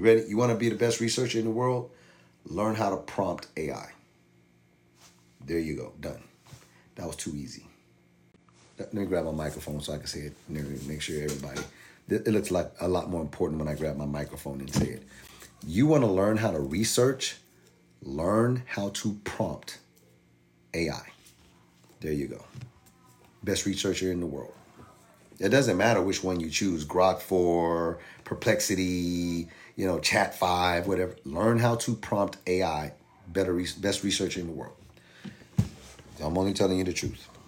ready? You want to be the best researcher in the world? Learn how to prompt AI. There you go. Done. That was too easy. Let me grab my microphone so I can say it. Make sure everybody. It looks like a lot more important when I grab my microphone and say it. You want to learn how to research? Learn how to prompt AI. There you go. Best researcher in the world. It doesn't matter which one you choose, Grok 4, Perplexity, Chat 5, whatever. Learn how to prompt AI. Best researcher in the world. I'm only telling you the truth.